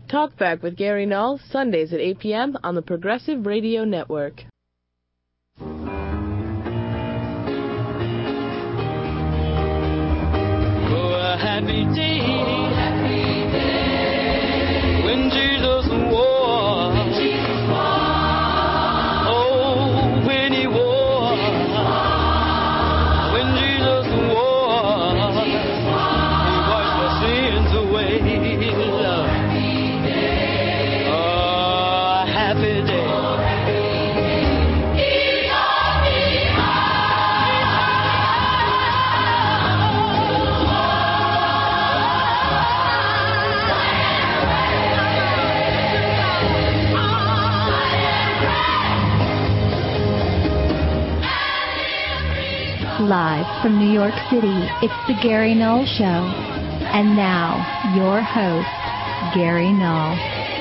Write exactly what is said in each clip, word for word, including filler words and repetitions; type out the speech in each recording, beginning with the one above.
Talkback with Gary Null, Sundays at eight p.m. on the Progressive Radio Network. Oh, a happy day, happy day, when Jesus wore, when Jesus wore, oh, when he wore, when Jesus wore, Jesus wore, he washed my sins away. Love. Happy day, oh, a happy day. Live from New York City, it's the Gary Null Show. And now, your host, Gary Null.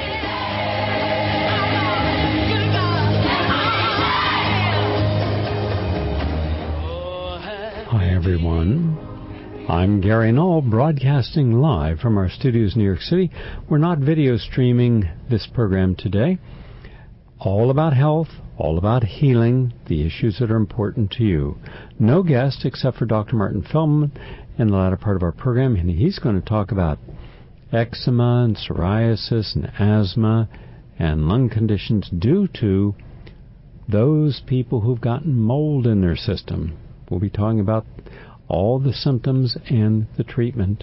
Hi, everyone. I'm Gary Null, broadcasting live from our studios in New York City. We're not video streaming this program today. All about health, all about healing, the issues that are important to you. No guest except for Doctor Martin Feldman in the latter part of our program, and he's going to talk about eczema and psoriasis and asthma and lung conditions due to those people who've gotten mold in their system. We'll be talking about all the symptoms and the treatment.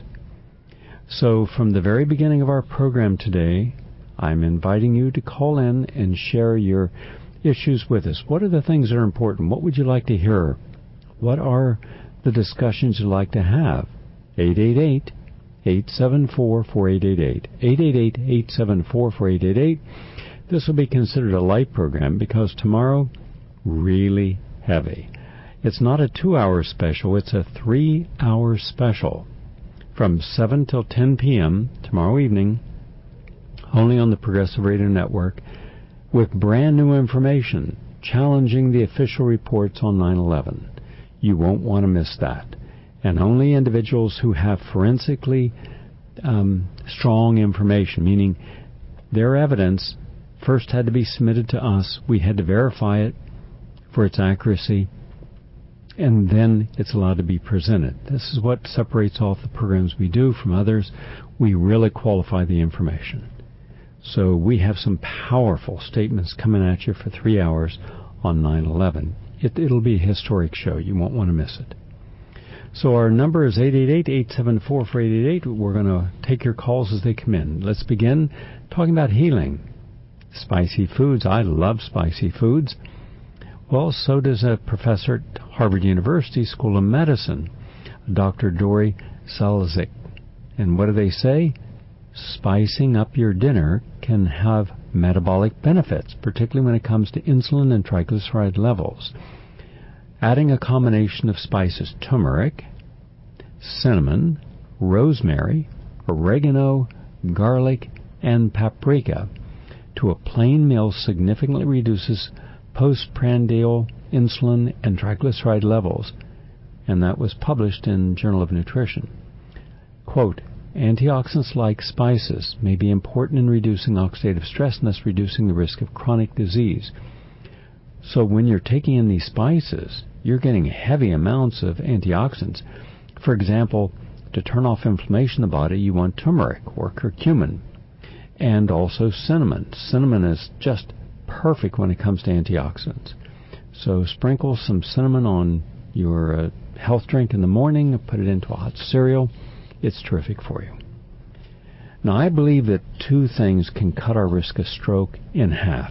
So from the very beginning of our program today, I'm inviting you to call in and share your issues with us. What are the things that are important? What would you like to hear? What are the discussions you'd like to have? eight eight eight, eight seven four, four eight eight eight. eight eight eight, eight seven four, four eight eight eight. This will be considered a light program because tomorrow, really heavy. It's not a two-hour special. It's a three-hour special from seven till ten p.m. tomorrow evening, only on the Progressive Radio Network, with brand new information challenging the official reports on nine eleven. You won't want to miss that. And only individuals who have forensically um, strong information, meaning their evidence first had to be submitted to us, we had to verify it for its accuracy, and then it's allowed to be presented. This is what separates off the programs we do from others. We really qualify the information. So we have some powerful statements coming at you for three hours on nine eleven. It, it'll be a historic show. You won't want to miss it. So our number is eight eight eight, eight seven four, four eight eight eight. We're going to take your calls as they come in. Let's begin talking about healing. Spicy foods. I love spicy foods. Well, so does a professor at Harvard University School of Medicine, Doctor Dori Salzik. And what do they say? Spicing up your dinner can have metabolic benefits, particularly when it comes to insulin and triglyceride levels. Adding a combination of spices, turmeric, cinnamon, rosemary, oregano, garlic, and paprika to a plain meal significantly reduces postprandial insulin and triglyceride levels, and that was published in Journal of Nutrition. Quote, antioxidants like spices may be important in reducing oxidative stress and thus reducing the risk of chronic disease. So when you're taking in these spices, you're getting heavy amounts of antioxidants. For example, to turn off inflammation in the body, you want turmeric or curcumin, and also cinnamon. Cinnamon is just perfect when it comes to antioxidants. So sprinkle some cinnamon on your uh, health drink in the morning, put it into a hot cereal. It's terrific for you. Now, I believe that two things can cut our risk of stroke in half.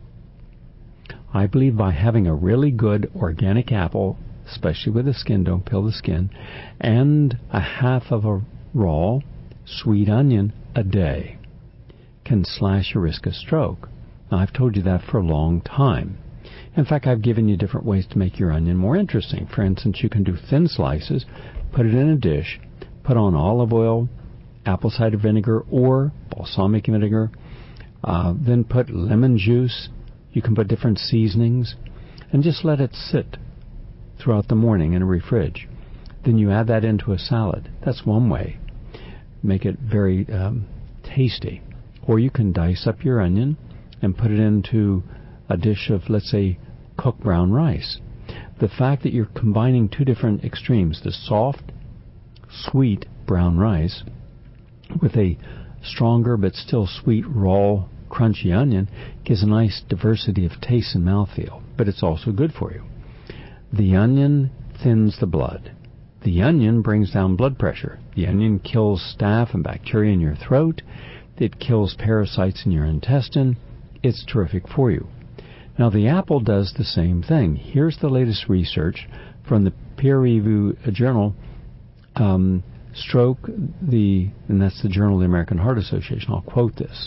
I believe by having a really good organic apple, especially with the skin, don't peel the skin, and a half of a raw sweet onion a day can slash your risk of stroke. Now, I've told you that for a long time. In fact, I've given you different ways to make your onion more interesting. For instance, you can do thin slices, put it in a dish, put on olive oil, apple cider vinegar, or balsamic vinegar, uh, then put lemon juice. You can put different seasonings, and just let it sit throughout the morning in a refrige. Then you add that into a salad. That's one way. Make it very um, tasty. Or you can dice up your onion and put it into a dish of, let's say, cooked brown rice. The fact that you're combining two different extremes, the soft, sweet brown rice with a stronger but still sweet, raw, crunchy onion, gives a nice diversity of taste and mouthfeel, but it's also good for you. The onion thins the blood. The onion brings down blood pressure. The onion kills staph and bacteria in your throat. It kills parasites in your intestine. It's terrific for you. Now, the apple does the same thing. Here's the latest research from the peer-reviewed journal, um, Stroke, the, and that's the Journal of the American Heart Association. I'll quote this.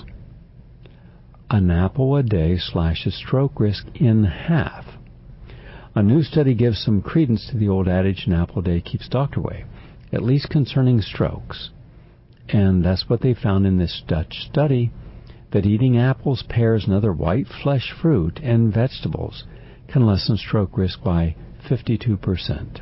An apple a day slashes stroke risk in half. A new study gives some credence to the old adage, an apple a day keeps doctor away, at least concerning strokes. And that's what they found in this Dutch study, that eating apples, pears, and other white flesh fruit and vegetables can lessen stroke risk by fifty-two percent.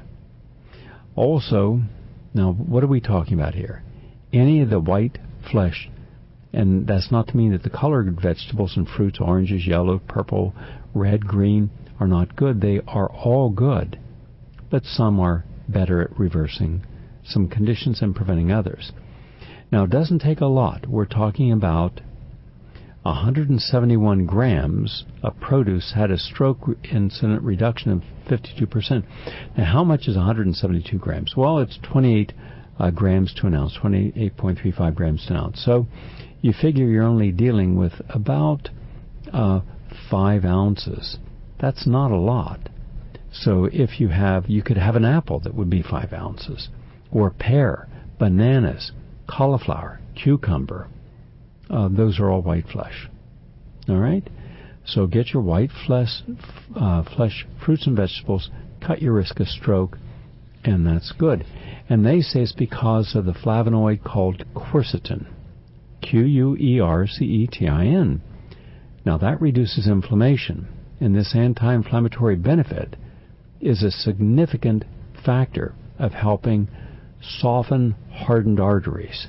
Also, now what are we talking about here? Any of the white flesh, and that's not to mean that the colored vegetables and fruits, oranges, yellow, purple, red, green, are not good. They are all good, but some are better at reversing some conditions and preventing others. Now, it doesn't take a lot. We're talking about one hundred seventy-one grams of produce had a stroke incident reduction of fifty-two percent. Now, how much is one hundred seventy-two grams? Well, it's twenty-eight uh, grams to an ounce, twenty-eight point three five grams to an ounce. So you figure you're only dealing with about uh, five ounces. That's not a lot. So if you have, you could have an apple that would be five ounces, or pear, bananas, cauliflower, cucumber. Uh, those are all white flesh. All right? So get your white flesh, uh, flesh, fruits and vegetables, cut your risk of stroke, and that's good. And they say it's because of the flavonoid called quercetin, Q U E R C E T I N. Now, that reduces inflammation, and this anti-inflammatory benefit is a significant factor of helping soften hardened arteries.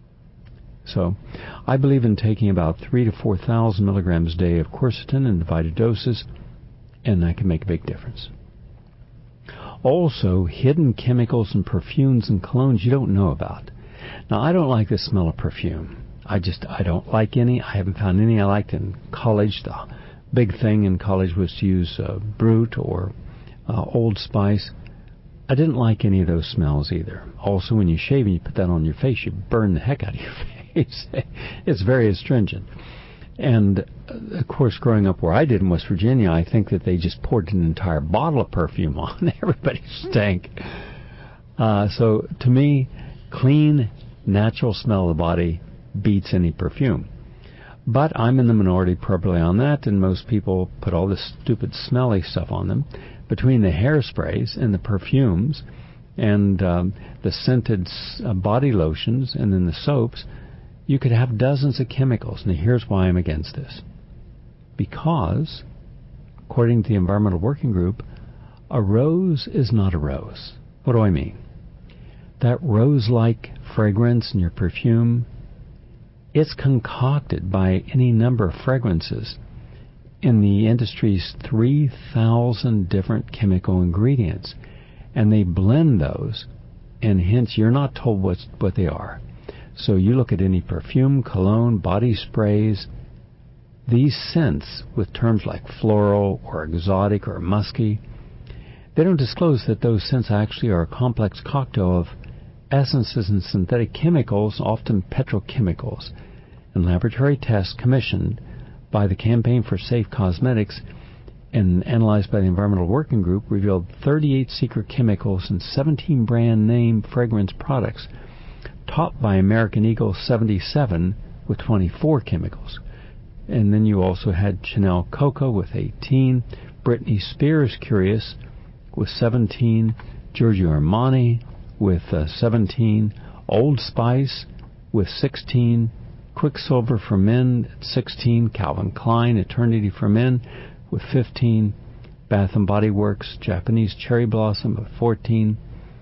So, I believe in taking about three to four thousand milligrams a day of quercetin in divided doses, and that can make a big difference. Also, hidden chemicals and perfumes and colognes you don't know about. Now, I don't like the smell of perfume. I just, I don't like any. I haven't found any I liked in college. The big thing in college was to use uh, Brut or uh, Old Spice. I didn't like any of those smells either. Also, when you shave and you put that on your face, you burn the heck out of your face. It's very astringent. And, uh, of course, growing up where I did in West Virginia, I think that they just poured an entire bottle of perfume on. Everybody stank. Uh, so, to me, clean, natural smell of the body beats any perfume. But I'm in the minority probably on that, and most people put all this stupid smelly stuff on them. Between the hairsprays and the perfumes and um, the scented uh, body lotions and then the soaps, you could have dozens of chemicals. Now, here's why I'm against this. Because, according to the Environmental Working Group, a rose is not a rose. What do I mean? That rose-like fragrance in your perfume, it's concocted by any number of fragrances in the industry's three thousand different chemical ingredients. And they blend those, and hence you're not told what's, what they are. So you look at any perfume, cologne, body sprays, these scents with terms like floral or exotic or musky, they don't disclose that those scents actually are a complex cocktail of essences and synthetic chemicals, often petrochemicals. And laboratory tests commissioned by the Campaign for Safe Cosmetics and analyzed by the Environmental Working Group revealed thirty-eight secret chemicals in seventeen brand name fragrance products, topped by American Eagle seventy-seven with twenty-four chemicals. And then you also had Chanel Coco with eighteen, Britney Spears Curious with seventeen, Giorgio Armani with uh, seventeen, Old Spice with sixteen, Quicksilver for Men at sixteen, Calvin Klein Eternity for Men with fifteen, Bath and Body Works Japanese Cherry Blossom with fourteen,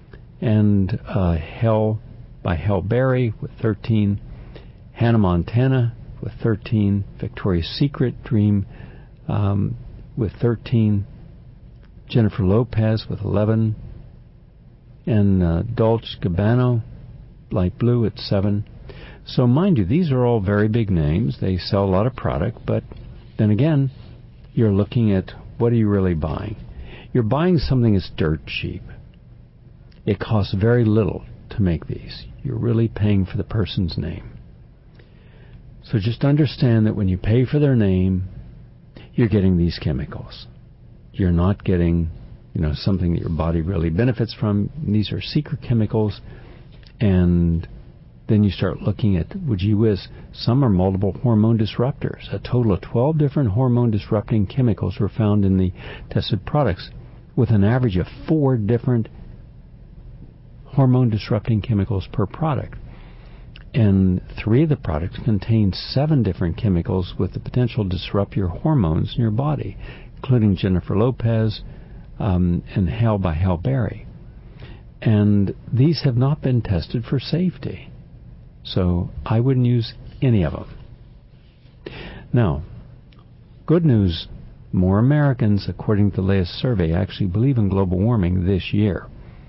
and uh, Hell by Hell Berry with thirteen, Hannah Montana with thirteen, Victoria's Secret Dream um, with thirteen, Jennifer Lopez with eleven, and uh, Dolce and Gabbana, light blue at seven. So mind you, these are all very big names. They sell a lot of product, but then again, you're looking at what are you really buying? You're buying something that's dirt cheap. It costs very little to make these. You're really paying for the person's name. So just understand that when you pay for their name, you're getting these chemicals. You're not getting, you know, something that your body really benefits from. These are secret chemicals, and then you start looking at, would you whiz, some are multiple hormone disruptors. A total of twelve different hormone disrupting chemicals were found in the tested products, with an average of four different hormone disrupting chemicals per product. And three of the products contain seven different chemicals with the potential to disrupt your hormones in your body, including Jennifer Lopez um, and Halle by Halle Berry. And these have not been tested for safety. So I wouldn't use any of them. Now, good news, more Americans, according to the latest survey, actually believe in global warming this year.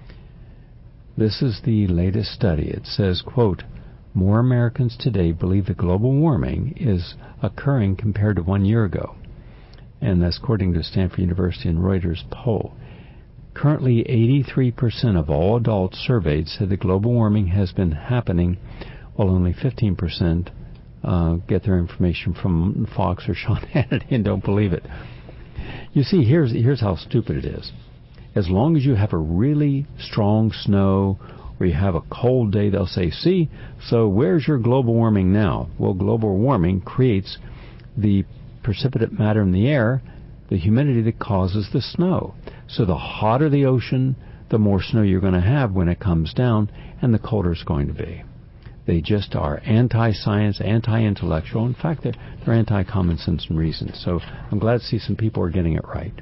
This is the latest study. It says, quote, more Americans today believe that global warming is occurring compared to one year ago. And that's according to Stanford University and Reuters poll. Currently, eighty-three percent of all adults surveyed said that global warming has been happening, while only fifteen percent uh, get their information from Fox or Sean Hannity and don't believe it. You see, here's here's how stupid it is. As long as you have a really strong snow or you have a cold day, they'll say, see, so where's your global warming now? Well, global warming creates the precipitate matter in the air, the humidity that causes the snow. So the hotter the ocean, the more snow you're going to have when it comes down, and the colder it's going to be. They just are anti-science, anti-intellectual. In fact, they're, they're anti-common sense and reason. So I'm glad to see some people are getting it right.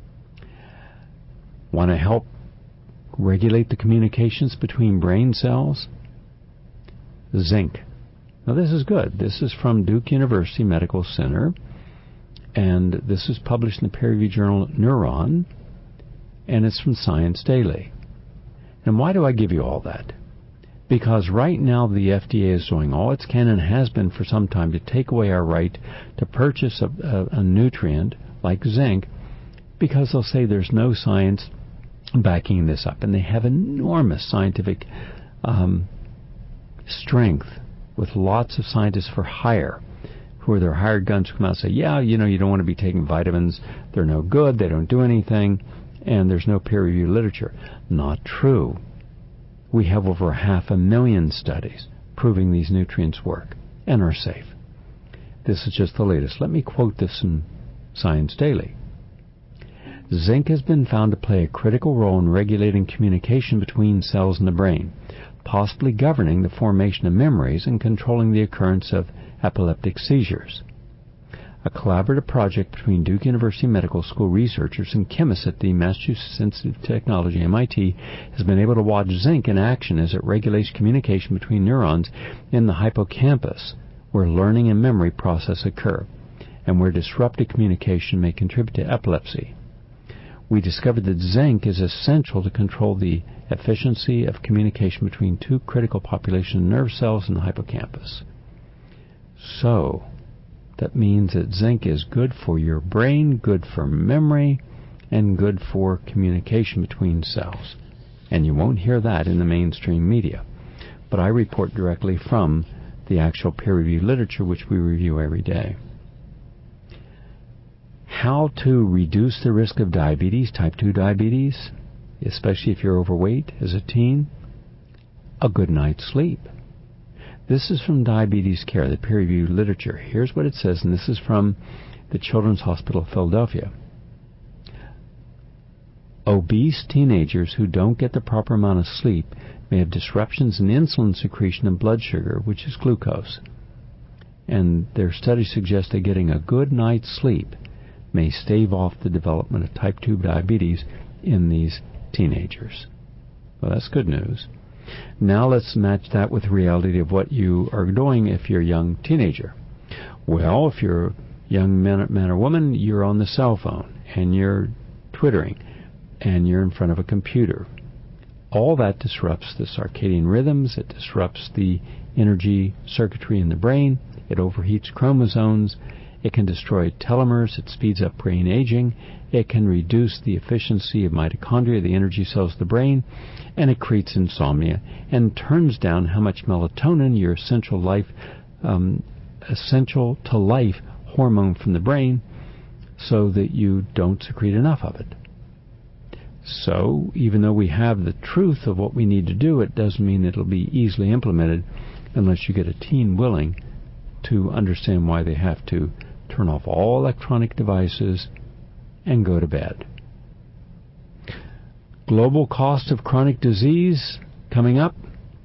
Want to help regulate the communications between brain cells? Zinc. Now this is good. This is from Duke University Medical Center, and this is published in the peer-reviewed journal Neuron, and it's from Science Daily. And why do I give you all that? Because right now the F D A is doing all it can and has been for some time to take away our right to purchase a, a, a nutrient like zinc, because they'll say there's no science backing this up. And they have enormous scientific um, strength with lots of scientists for hire who are their hired guns who come out and say, yeah, you know, you don't want to be taking vitamins. They're no good. They don't do anything. And there's no peer-reviewed literature. Not true. We have over half a million studies proving these nutrients work and are safe. This is just the latest. Let me quote this in Science Daily. Zinc has been found to play a critical role in regulating communication between cells in the brain, possibly governing the formation of memories and controlling the occurrence of epileptic seizures. A collaborative project between Duke University Medical School researchers and chemists at the Massachusetts Institute of Technology, M I T, has been able to watch zinc in action as it regulates communication between neurons in the hippocampus, where learning and memory process occur, and where disrupted communication may contribute to epilepsy. We discovered that zinc is essential to control the efficiency of communication between two critical populations of nerve cells in the hippocampus. So, that means that zinc is good for your brain, good for memory, and good for communication between cells. And you won't hear that in the mainstream media. But I report directly from the actual peer-reviewed literature, which we review every day. How to reduce the risk of diabetes, type two diabetes, especially if you're overweight as a teen? A good night's sleep. This is from Diabetes Care, the peer-reviewed literature. Here's what it says, and this is from the Children's Hospital of Philadelphia. Obese teenagers who don't get the proper amount of sleep may have disruptions in insulin secretion and blood sugar, which is glucose. And their studies suggest that getting a good night's sleep may stave off the development of type two diabetes in these teenagers. Well, that's good news. Now let's match that with reality of what you are doing if you're a young teenager. Well, if you're a young man, man or woman, you're on the cell phone and you're twittering and you're in front of a computer. All that disrupts the circadian rhythms. It disrupts the energy circuitry in the brain. It overheats chromosomes. It can destroy telomeres. It speeds up brain aging. It can reduce the efficiency of mitochondria, the energy cells of the brain, and it creates insomnia and turns down how much melatonin, your essential life, um, essential to life hormone from the brain, so that you don't secrete enough of it. So, even though we have the truth of what we need to do, it doesn't mean it'll be easily implemented unless you get a teen willing to understand why they have to turn off all electronic devices and go to bed. Global cost of chronic disease coming up,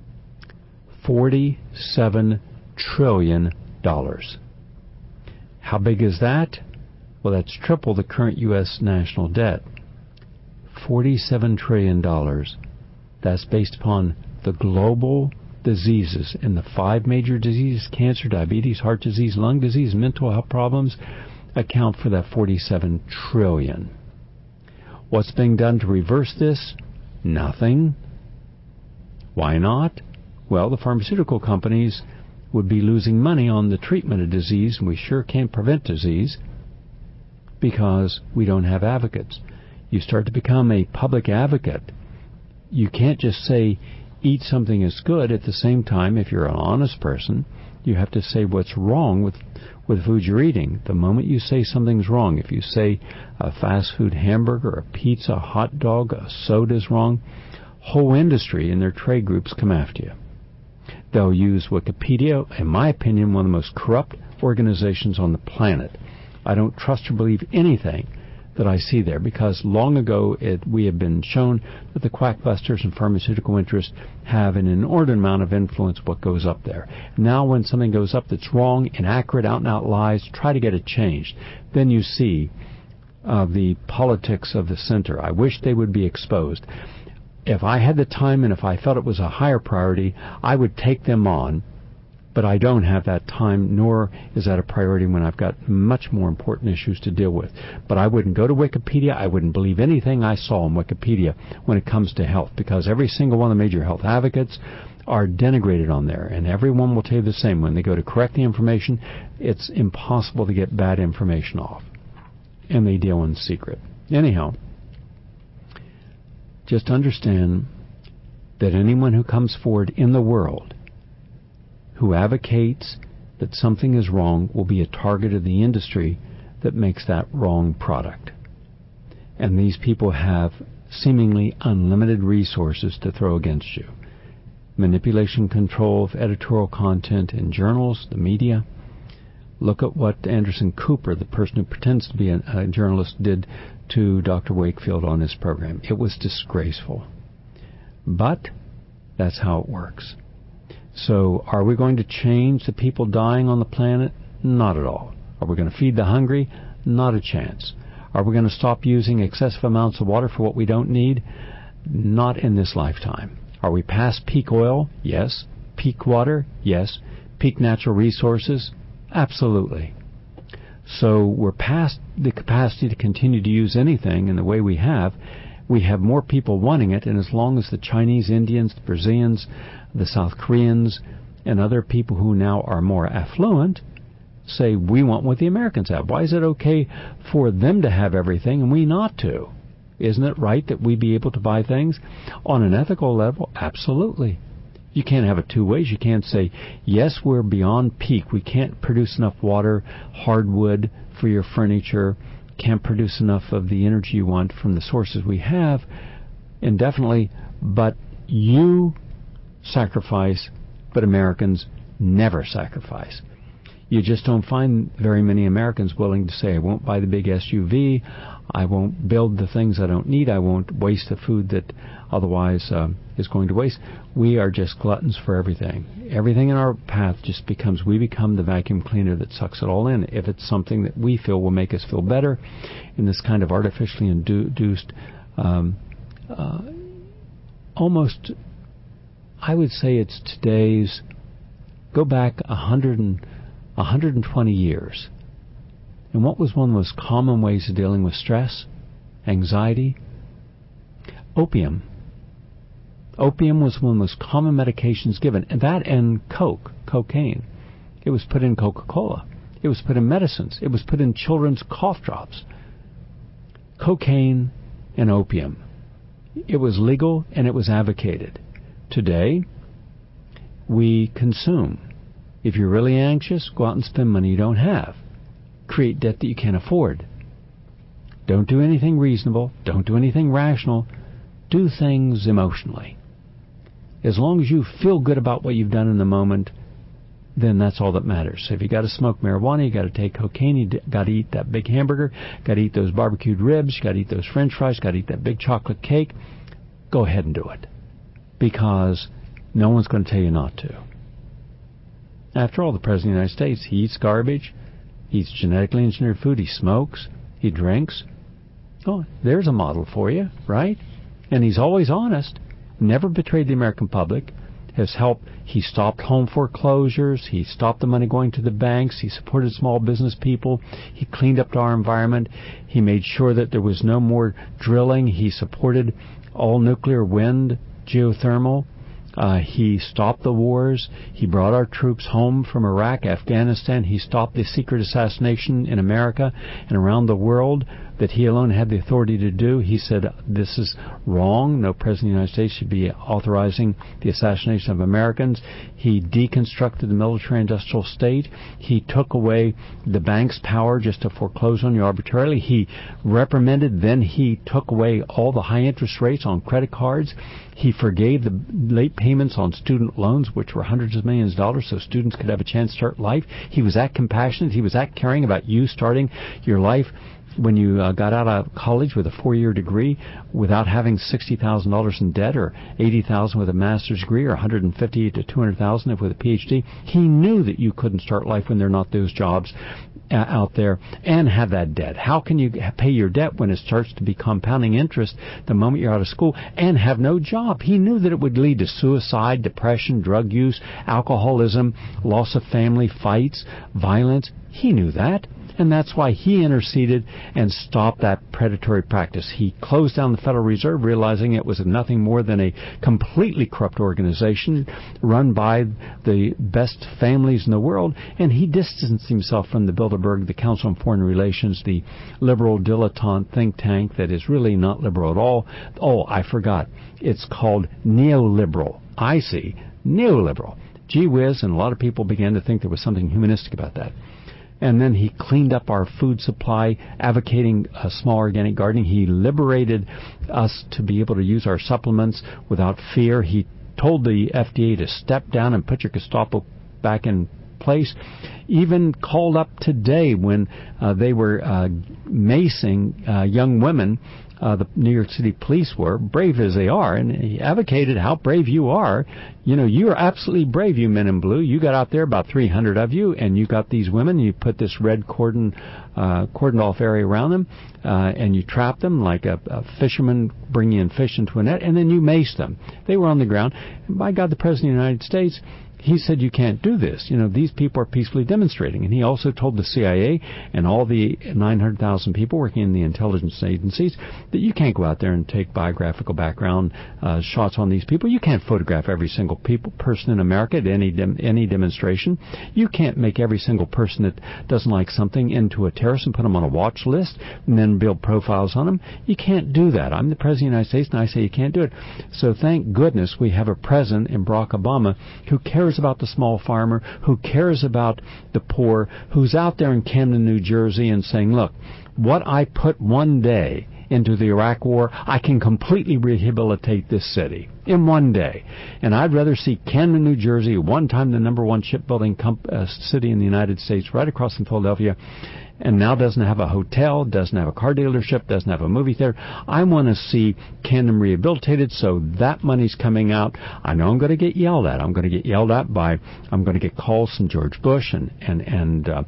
forty-seven trillion dollars. How big is that? Well, that's triple the current U S national debt. forty-seven trillion dollars. That's based upon the global diseases and the five major diseases: cancer, diabetes, heart disease, lung disease, mental health problems, account for that forty-seven trillion dollars. What's being done to reverse this? Nothing. Why not? Well, the pharmaceutical companies would be losing money on the treatment of disease, and we sure can't prevent disease because we don't have advocates. You start to become a public advocate. You can't just say eat something is good. At the same time, if you're an honest person, you have to say what's wrong with with food you're eating. The moment you say something's wrong, if you say a fast food hamburger, a pizza, a hot dog, a soda's wrong, whole industry and their trade groups come after you. They'll use Wikipedia, in my opinion, one of the most corrupt organizations on the planet. I don't trust or believe anything that I see there, because long ago it, we have been shown that the quackbusters and pharmaceutical interests have an inordinate amount of influence what goes up there. Now when something goes up that's wrong, inaccurate, out-and-out lies, try to get it changed. Then you see uh, the politics of the center. I wish they would be exposed. If I had the time and if I felt it was a higher priority, I would take them on. But I don't have that time, nor is that a priority when I've got much more important issues to deal with. But I wouldn't go to Wikipedia. I wouldn't believe anything I saw on Wikipedia when it comes to health, because every single one of the major health advocates are denigrated on there, and everyone will tell you the same. When they go to correct the information, it's impossible to get bad information off, and they deal in secret. Anyhow, just understand that anyone who comes forward in the world who advocates that something is wrong will be a target of the industry that makes that wrong product. And these people have seemingly unlimited resources to throw against you. Manipulation, control of editorial content in journals, the media. Look at what Anderson Cooper, the person who pretends to be a, a journalist, did to Doctor Wakefield on his program. It was disgraceful. But that's how it works. So are we going to change the people dying on the planet? Not at all. Are we going to feed the hungry? Not a chance. Are we going to stop using excessive amounts of water for what we don't need? Not in this lifetime. Are we past peak oil? Yes. Peak water? Yes. Peak natural resources? Absolutely. So we're past the capacity to continue to use anything in the way we have. We have more people wanting it, and as long as the Chinese, Indians, the Brazilians, the South Koreans, and other people who now are more affluent say we want what the Americans have, why is it okay for them to have everything and we not to? Isn't it right that we be able to buy things? On an ethical level, absolutely. You can't have it two ways. You can't say, yes, we're beyond peak. We can't produce enough water, hardwood for your furniture, can't produce enough of the energy you want from the sources we have indefinitely, but you sacrifice, but Americans never sacrifice. You just don't find very many Americans willing to say, I won't buy the big S U V, I won't build the things I don't need, I won't waste the food that otherwise uh, is going to waste. We are just gluttons for everything. Everything in our path just becomes, we become the vacuum cleaner that sucks it all in. If it's something that we feel will make us feel better in this kind of artificially induced, um, uh, almost, I would say it's today's, go back a hundred and one hundred twenty years. And what was one of the most common ways of dealing with stress, anxiety? Opium. Opium was one of the most common medications given, and that and coke, cocaine. It was put in Coca-Cola. It was put in medicines. It was put in children's cough drops. Cocaine and opium. It was legal and it was advocated. Today, we consume. If you're really anxious, go out and spend money you don't have. Create debt that you can't afford. Don't do anything reasonable. Don't do anything rational. Do things emotionally. As long as you feel good about what you've done in the moment, then that's all that matters. So if you got to smoke marijuana, you got to take cocaine, you got to eat that big hamburger, got to eat those barbecued ribs, you got to eat those French fries, got to eat that big chocolate cake, go ahead and do it. Because no one's going to tell you not to. After all, the President of the United States, he eats garbage, he eats genetically engineered food, he smokes, he drinks. Oh, there's a model for you, right? And he's always honest, never betrayed the American public, has helped. He stopped home foreclosures. He stopped the money going to the banks. He supported small business people. He cleaned up our environment. He made sure that there was no more drilling. He supported all nuclear, wind, geothermal. Uh, he stopped the wars. He brought our troops home from Iraq, Afghanistan. He stopped the secret assassination in America and around the world that he alone had the authority to do. He said, this is wrong. No president of the United States should be authorizing the assassination of Americans. He deconstructed the military-industrial state. He took away the bank's power just to foreclose on you arbitrarily. He reprimanded, then he took away all the high interest rates on credit cards. He forgave the late payments on student loans, which were hundreds of millions of dollars, so students could have a chance to start life. He was that compassionate. He was that caring about you starting your life when you uh, got out of college with a four-year degree without having sixty thousand dollars in debt, or eighty thousand dollars with a master's degree, or one hundred fifty thousand to two hundred thousand dollars with a P H D. He knew that you couldn't start life when there are not those jobs uh, out there and have that debt. How can you pay your debt when it starts to be compounding interest the moment you're out of school and have no job? He knew that it would lead to suicide, depression, drug use, alcoholism, loss of family, fights, violence. He knew that. And that's why he interceded and stopped that predatory practice. He closed down the Federal Reserve, realizing it was nothing more than a completely corrupt organization run by the best families in the world. And he distanced himself from the Bilderberg, the Council on Foreign Relations, the liberal dilettante think tank that is really not liberal at all. Oh, I forgot. It's called neoliberal. I see. Neoliberal. Gee whiz, and a lot of people began to think there was something humanistic about that. And then he cleaned up our food supply, advocating uh, small organic gardening. He liberated us to be able to use our supplements without fear. He told the F D A to step down and put your Gestapo back in place. Even called up today when uh, they were uh, macing uh, young women. Uh, the New York City police were, brave as they are, and he advocated how brave you are. You know, you are absolutely brave, you men in blue. You got out there, about three hundred of you, and you got these women, you put this red cordon, uh, cordoned off area around them, uh, and you trapped them like a, a fisherman bringing in fish into a net, and then you maced them. They were on the ground. And by God, the President of the United States, he said, you can't do this. You know, these people are peacefully demonstrating. And he also told the C I A and all the nine hundred thousand people working in the intelligence agencies that you can't go out there and take biographical background uh, shots on these people. You can't photograph every single people, person in America at any dem- any demonstration. You can't make every single person that doesn't like something into a terrorist and put them on a watch list and then build profiles on them. You can't do that. I'm the President of the United States, and I say you can't do it. So thank goodness we have a president in Barack Obama who cares about the small farmer, who cares about the poor, who's out there in Camden, New Jersey and saying, look, what I put one day into the Iraq War, I can completely rehabilitate this city in one day. And I'd rather see Camden, New Jersey, one time the number one shipbuilding comp- uh, city in the United States, right across from Philadelphia, and now doesn't have a hotel, doesn't have a car dealership, doesn't have a movie theater. I want to see Camden rehabilitated, so that money's coming out. I know I'm going to get yelled at. I'm going to get yelled at by, I'm going to get calls from George Bush and, and, and, uh,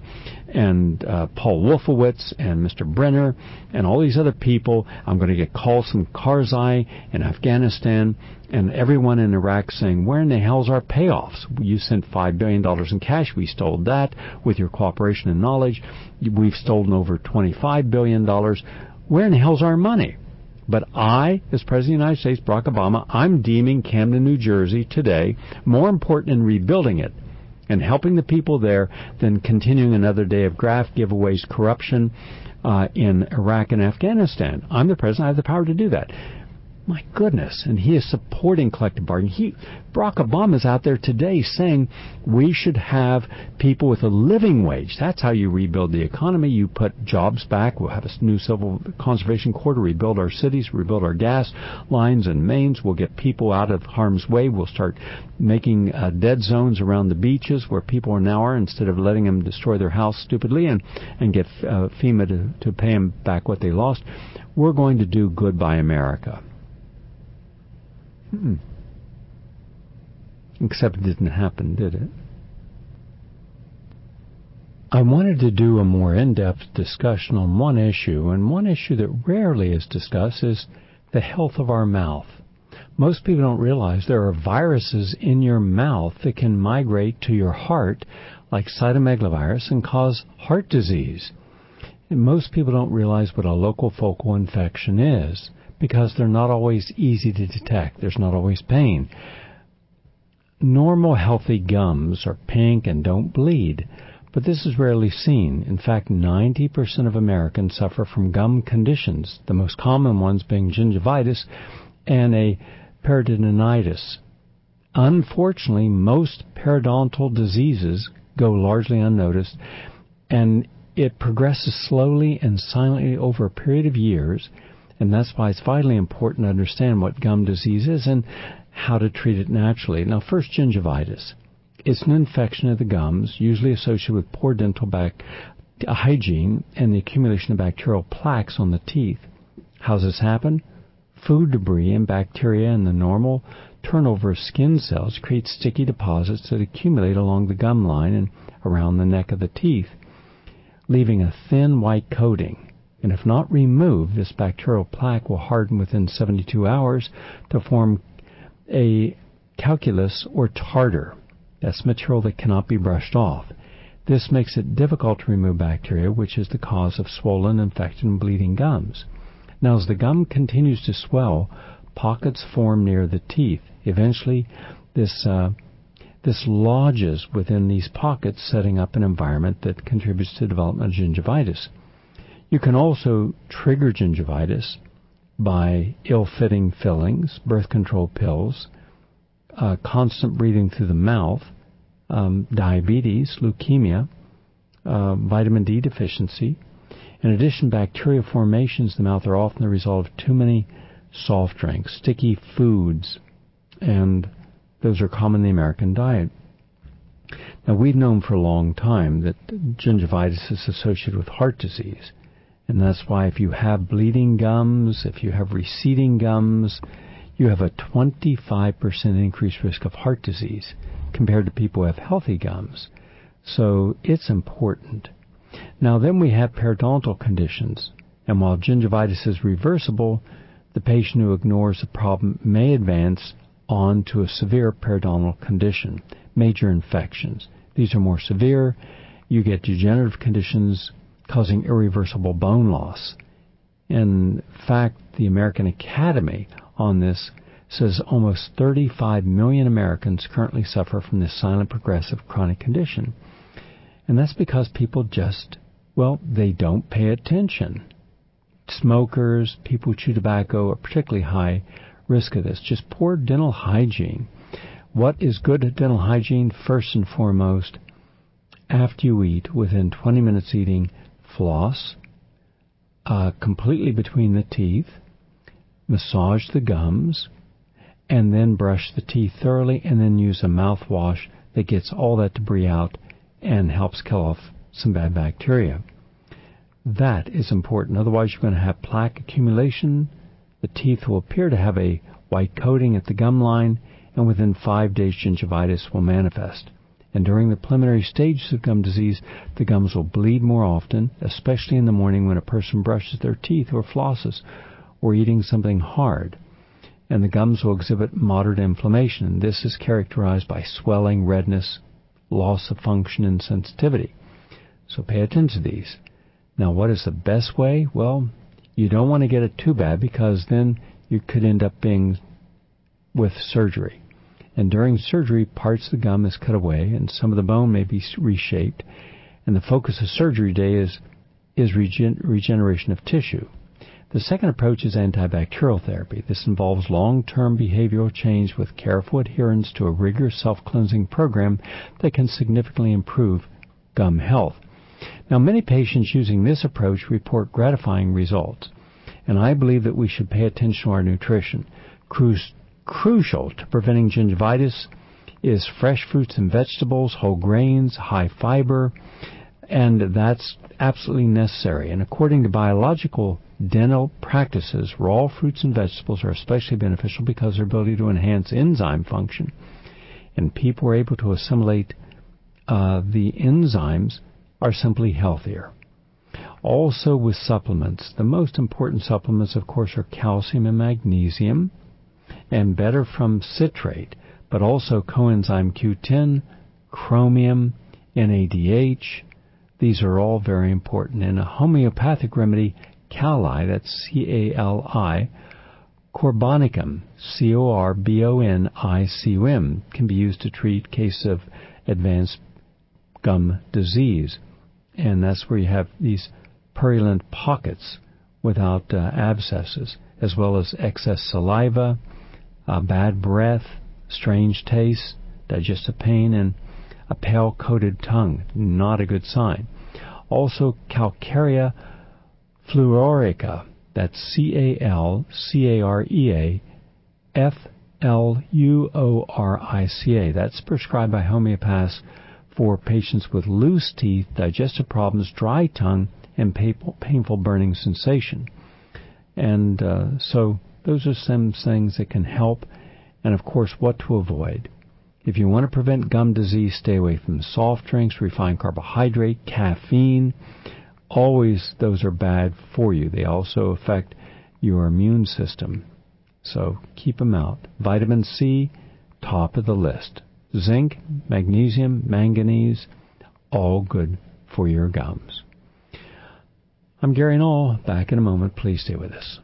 and uh, Paul Wolfowitz and Mister Brenner and all these other people. I'm going to get calls from Karzai in Afghanistan and everyone in Iraq saying, where in the hell's our payoffs? You sent five billion dollars in cash. We stole that with your cooperation and knowledge. We've stolen over twenty-five billion dollars. Where in the hell's our money? But I, as President of the United States, Barack Obama, I'm deeming Camden, New Jersey today more important in rebuilding it and helping the people there than continuing another day of graft giveaways, corruption uh, in Iraq and Afghanistan. I'm the president. I have the power to do that. My goodness. And he is supporting collective bargaining. He, Barack Obama is out there today saying we should have people with a living wage. That's how you rebuild the economy. You put jobs back. We'll have a new civil conservation corps to rebuild our cities, rebuild our gas lines and mains. We'll get people out of harm's way. We'll start making uh, dead zones around the beaches where people are now are, instead of letting them destroy their house stupidly and, and get uh, FEMA to, to pay them back what they lost. We're going to do good by America. Hmm. Except it didn't happen, did it? I wanted to do a more in-depth discussion on one issue, and one issue that rarely is discussed is the health of our mouth. Most people don't realize there are viruses in your mouth that can migrate to your heart, like cytomegalovirus, and cause heart disease. And most people don't realize what a local focal infection is, because they're not always easy to detect. There's not always pain. Normal, healthy gums are pink and don't bleed, but this is rarely seen. In fact, ninety percent of Americans suffer from gum conditions, the most common ones being gingivitis and a peritonitis. Unfortunately, most periodontal diseases go largely unnoticed, and it progresses slowly and silently over a period of years. And that's why it's vitally important to understand what gum disease is and how to treat it naturally. Now, first, gingivitis. It's an infection of the gums, usually associated with poor dental back hygiene and the accumulation of bacterial plaques on the teeth. How does this happen? Food debris and bacteria in the normal turnover of skin cells create sticky deposits that accumulate along the gum line and around the neck of the teeth, leaving a thin white coating. And if not removed, this bacterial plaque will harden within seventy-two hours to form a calculus or tartar. That's material that cannot be brushed off. This makes it difficult to remove bacteria, which is the cause of swollen, infected, and bleeding gums. Now, as the gum continues to swell, pockets form near the teeth. Eventually, this uh, this lodges within these pockets, setting up an environment that contributes to the development of gingivitis. You can also trigger gingivitis by ill-fitting fillings, birth control pills, uh, constant breathing through the mouth, um, diabetes, leukemia, uh, vitamin D deficiency. In addition, bacteria formations in the mouth are often the result of too many soft drinks, sticky foods, and those are common in the American diet. Now, we've known for a long time that gingivitis is associated with heart disease. And that's why if you have bleeding gums, if you have receding gums, you have a twenty-five percent increased risk of heart disease compared to people who have healthy gums. So it's important. Now then we have periodontal conditions. And while gingivitis is reversible, the patient who ignores the problem may advance on to a severe periodontal condition, major infections. These are more severe. You get degenerative conditions causing irreversible bone loss. In fact, the American Academy on this says almost thirty-five million Americans currently suffer from this silent progressive chronic condition. And that's because people just, well, they don't pay attention. Smokers, people who chew tobacco are particularly high risk of this. Just poor dental hygiene. What is good dental hygiene? First and foremost, after you eat, within twenty minutes eating, floss uh, completely between the teeth, massage the gums, and then brush the teeth thoroughly, and then use a mouthwash that gets all that debris out and helps kill off some bad bacteria. That is important. Otherwise, you're going to have plaque accumulation. The teeth will appear to have a white coating at the gum line, and within five days, gingivitis will manifest. And during the preliminary stages of gum disease, the gums will bleed more often, especially in the morning when a person brushes their teeth or flosses or eating something hard. And the gums will exhibit moderate inflammation. This is characterized by swelling, redness, loss of function, and sensitivity. So pay attention to these. Now, what is the best way? Well, you don't want to get it too bad, because then you could end up being with surgery. And during surgery, parts of the gum is cut away, and some of the bone may be reshaped. And the focus of surgery today is, is regen- regeneration of tissue. The second approach is antibacterial therapy. This involves long-term behavioral change with careful adherence to a rigorous self-cleansing program that can significantly improve gum health. Now, many patients using this approach report gratifying results, and I believe that we should pay attention to our nutrition. Cru- crucial to preventing gingivitis is fresh fruits and vegetables, whole grains, high fiber, and that's absolutely necessary. And according to biological dental practices, raw fruits and vegetables are especially beneficial because of their ability to enhance enzyme function. And people are able to assimilate uh, the enzymes are simply healthier. Also with supplements, the most important supplements, of course, are calcium and magnesium, and better from citrate, but also coenzyme Q ten, chromium, N A D H. These are all very important. And a homeopathic remedy, Cali, that's C A L I, Corbonicum, C O R B O N I C U M, can be used to treat cases of advanced gum disease. And that's where you have these purulent pockets without uh, abscesses, as well as excess saliva, uh, bad breath, strange taste, digestive pain, and a pale-coated tongue. Not a good sign. Also, Calcarea fluorica, that's C A L C A R E A F L U O R I C A. That's prescribed by homeopaths for patients with loose teeth, digestive problems, dry tongue, and painful burning sensation. And uh, so those are some things that can help. And, of course, what to avoid. If you want to prevent gum disease, stay away from soft drinks, refined carbohydrate, caffeine. Always those are bad for you. They also affect your immune system. So keep them out. Vitamin C, top of the list. Zinc, magnesium, manganese, all good for your gums. I'm Gary Null. Back in a moment. Please stay with us.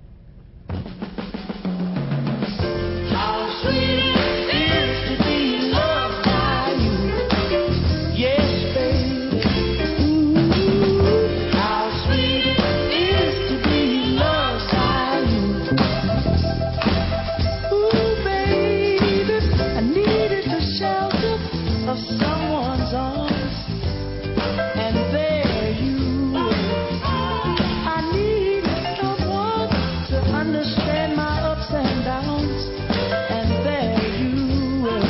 How sweet it is to be loved by you. Yes, baby. Ooh, how sweet it is to be loved by you. Ooh, baby, I needed the shelter of someone's arms, and there you were. I needed someone to understand my ups and downs, and there you were.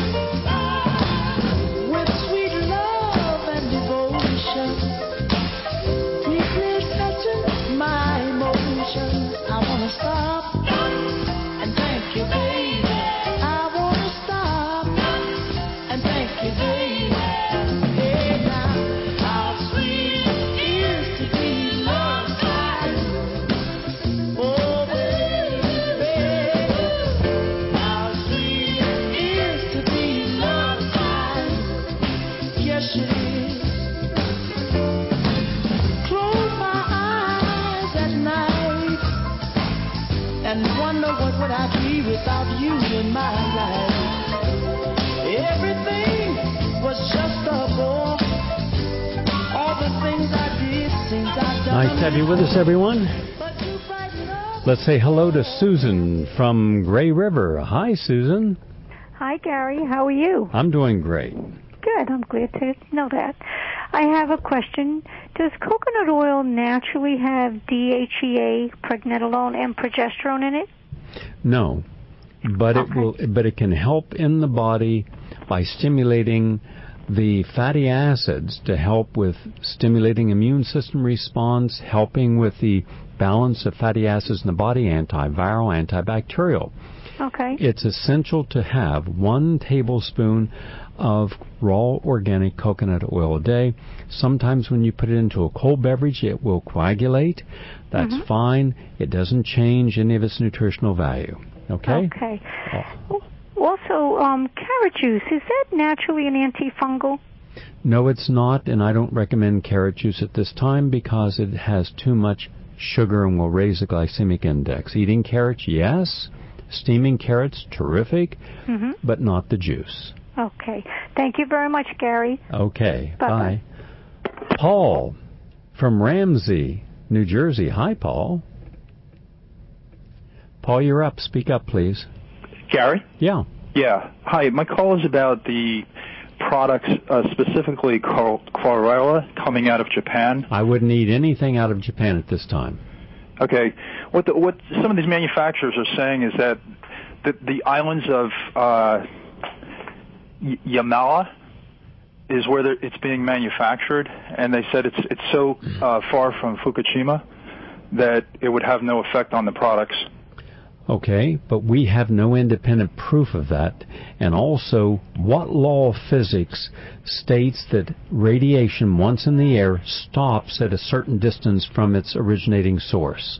With sweet love and devotion, deeply touching my emotions. I wanna stop and thank you, baby. I wanna stop and thank you, baby. Hey now, how sweet it is to be loved by you. Oh, baby, how sweet it is to be loved by you. Yes, it is. Close my eyes at night and wonder what would I be without you in my life. Everything was just a bore. All the things I did seems I've done. Nice to have you with us, everyone. But you brighten up. Let's say hello to Susan from Gray River. Hi, Susan. Hi, Gary. How are you? I'm doing great. Good. I'm glad to know that. I have a question. Does coconut oil naturally have D H E A, pregnenolone, and progesterone in it? No, but it Okay. will. But it can help in the body by stimulating the fatty acids to help with stimulating immune system response, helping with the balance of fatty acids in the body, antiviral, antibacterial. Okay. It's essential to have one tablespoon of raw organic coconut oil a day. Sometimes when you put it into a cold beverage, it will coagulate. That's Mhm. fine. It doesn't change any of its nutritional value. Okay? Okay. Oh. Also, um, carrot juice, is that naturally an antifungal? No, it's not, and I don't recommend carrot juice at this time because it has too much sugar and will raise the glycemic index. Eating carrots, yes. Steaming carrots, terrific, Mm-hmm. but not the juice. Okay. Thank you very much, Gary. Okay, Bye-bye. bye. Paul from Ramsey, New Jersey. Hi, Paul. Paul, you're up. Speak up, please. Gary? Yeah. Yeah. Hi, my call is about the products, uh, specifically chlorella, coming out of Japan. I wouldn't eat anything out of Japan at this time. Okay. What the, what some of these manufacturers are saying is that the, the islands of uh, y- Yamala is where it's being manufactured, and they said it's it's so uh, far from Fukushima that it would have no effect on the products. Okay, but we have no independent proof of that. And also, what law of physics states that radiation, once in the air, stops at a certain distance from its originating source?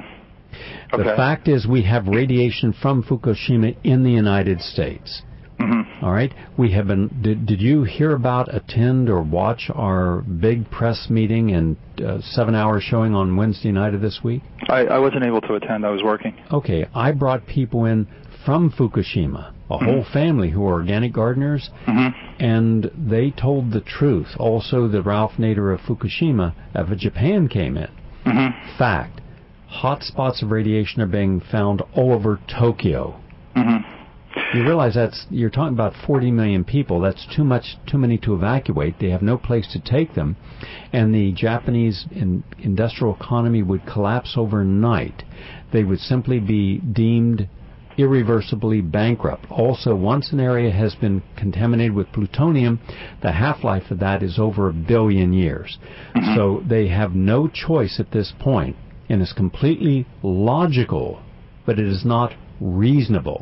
Mm-hmm. Okay. The fact is we have radiation from Fukushima in the United States. Mm-hmm. All right. We have been. Did, did you hear about, attend, or watch our big press meeting and uh, seven-hour showing on Wednesday night of this week? I, I wasn't able to attend. I was working. Okay. I brought people in from Fukushima, a mm-hmm. whole family who are organic gardeners, mm-hmm. and they told the truth. Also, the Ralph Nader of Fukushima, of Japan, came in. Mm-hmm. Fact: hot spots of radiation are being found all over Tokyo. Mm-hmm. You realize that's, you're talking about forty million people. That's too much, too many to evacuate. They have no place to take them. And the Japanese in, industrial economy would collapse overnight. They would simply be deemed irreversibly bankrupt. Also, once an area has been contaminated with plutonium, the half-life of that is over a billion years. Mm-hmm. So they have no choice at this point, and it's completely logical, but it is not reasonable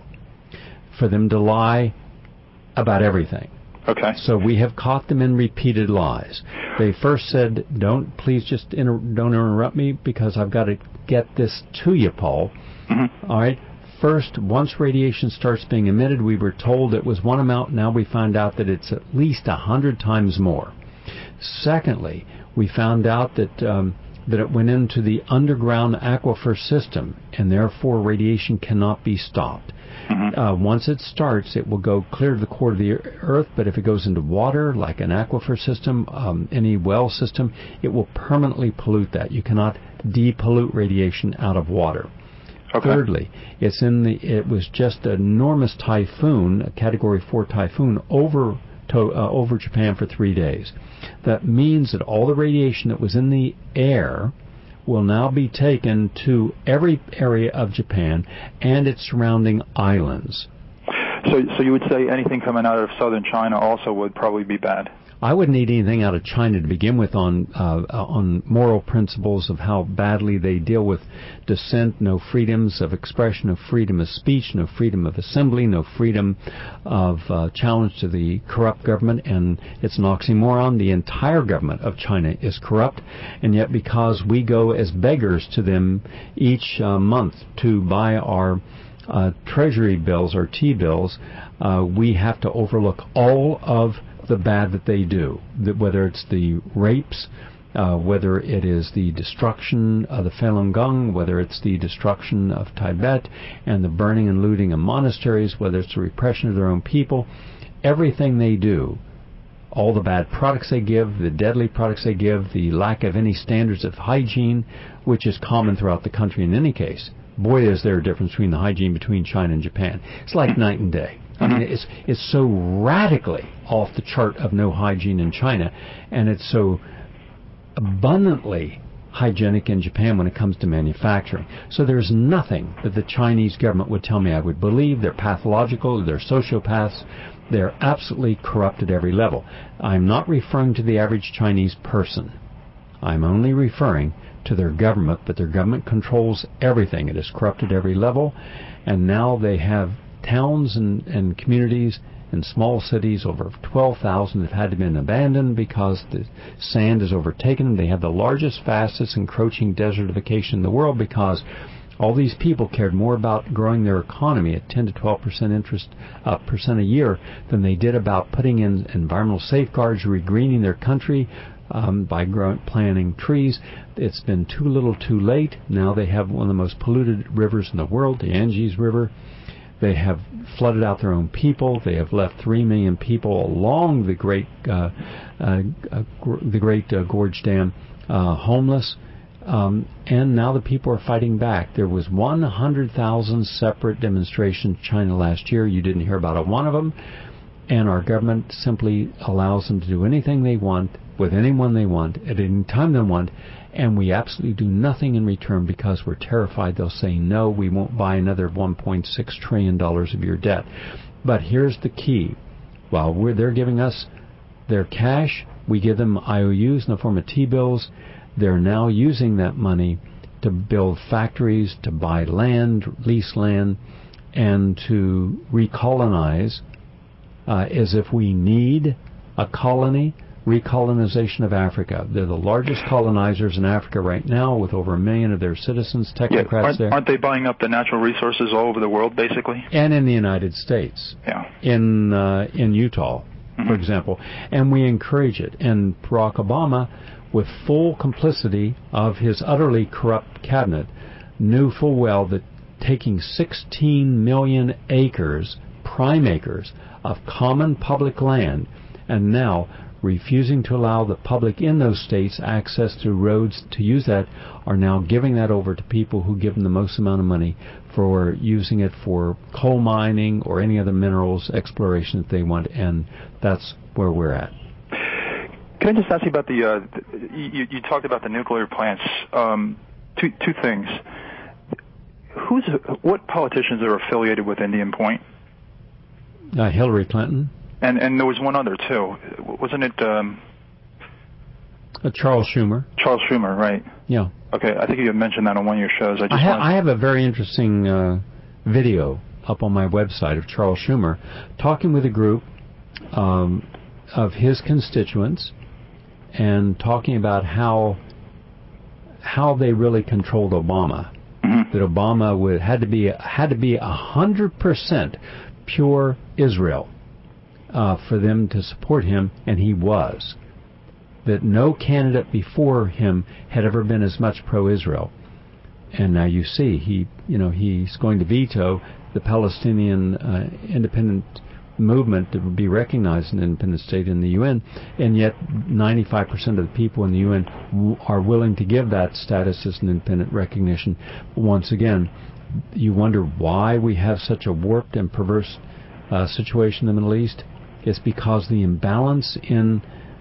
for them to lie about everything. Okay. So we have caught them in repeated lies. They first said, "Don't please just inter- don't interrupt me because I've got to get this to you, Paul." Mm-hmm. All right. First, once radiation starts being emitted, we were told it was one amount. Now we find out that it's at least a hundred times more. Secondly, we found out that um, that it went into the underground aquifer system, and therefore radiation cannot be stopped. Mm-hmm. Uh, once it starts, it will go clear to the core of the earth, but if it goes into water, like an aquifer system, um, any well system, it will permanently pollute that. You cannot depollute radiation out of water. Okay. Thirdly, it's in the. It was just an enormous typhoon, a Category four typhoon, over to, uh, over Japan for three days. That means that all the radiation that was in the air will now be taken to every area of Japan and its surrounding islands. So, so you would say anything coming out of southern China also would probably be bad? I wouldn't eat anything out of China to begin with on uh, on moral principles of how badly they deal with dissent, no freedoms of expression, no freedom of speech, no freedom of assembly, no freedom of uh, challenge to the corrupt government. And it's an oxymoron. The entire government of China is corrupt, and yet because we go as beggars to them each uh, month to buy our uh, treasury bills, our T-bills, uh, we have to overlook all of the bad that they do, that whether it's the rapes, uh, whether it is the destruction of the Falun Gong, whether it's the destruction of Tibet and the burning and looting of monasteries, whether it's the repression of their own people, everything they do, all the bad products they give, the deadly products they give, the lack of any standards of hygiene, which is common throughout the country in any case. Boy, is there a difference between the hygiene between China and Japan. It's like night and day. I mean, it's it's so radically off the chart of no hygiene in China, and it's so abundantly hygienic in Japan when it comes to manufacturing. So there's nothing that the Chinese government would tell me I would believe. They're pathological, they're sociopaths, they're absolutely corrupt at every level. I'm not referring to the average Chinese person. I'm only referring to their government, but their government controls everything. It is corrupt at every level, and now they have towns and, and communities in small cities, over twelve thousand, have had to be abandoned because the sand has overtaken them. They have the largest, fastest encroaching desertification in the world because all these people cared more about growing their economy at ten to twelve percent interest uh, percent a year than they did about putting in environmental safeguards, regreening their country um, by grow- planting trees. It's been too little too late. Now they have one of the most polluted rivers in the world, the Ganges River. They have flooded out their own people. They have left three million people along the Great uh, uh, uh, the Great uh, Gorge Dam uh, homeless. Um, and now the people are fighting back. There was one hundred thousand separate demonstrations in China last year. You didn't hear about a one of them. And our government simply allows them to do anything they want, with anyone they want, at any time they want. And we absolutely do nothing in return because we're terrified they'll say, no, we won't buy another one point six trillion dollars of your debt. But here's the key. While we're, they're giving us their cash, we give them I O Us in the form of T-bills. They're now using that money to build factories, to buy land, lease land, and to recolonize uh, as if we need a colony, recolonization of Africa. They're the largest colonizers in Africa right now with over a million of their citizens, technocrats yeah, aren't, there. Aren't they buying up the natural resources all over the world, basically? And in the United States. Yeah. In, uh, in Utah, mm-hmm. for example. And we encourage it. And Barack Obama, with full complicity of his utterly corrupt cabinet, knew full well that taking sixteen million acres, prime acres, of common public land, and now refusing to allow the public in those states access to roads to use that, are now giving that over to people who give them the most amount of money for using it for coal mining or any other minerals exploration that they want, and that's where we're at. Can I just ask you about the, uh, the you, you talked about the nuclear plants. Um, two, two things. Who's, what politicians are affiliated with Indian Point? Uh, Hillary Clinton. And and there was one other, too. Wasn't it... Um, uh, Charles Schumer. Charles Schumer, right. Yeah. Okay, I think you had mentioned that on one of your shows. I, just I, ha- wanted... I have a very interesting uh, video up on my website of Charles Schumer talking with a group um, of his constituents and talking about how how they really controlled Obama. Mm-hmm. That Obama would had to be had to be a hundred percent pure Israel uh, for them to support him, and he was. That no candidate before him had ever been as much pro-Israel, and now you see he you know he's going to veto the Palestinian uh, independent movement that would be recognized an independent state in the U N, and yet ninety-five percent of the people in the U N w- are willing to give that status as an independent recognition. Once again, you wonder why we have such a warped and perverse uh, situation in the Middle East. It's because the imbalance in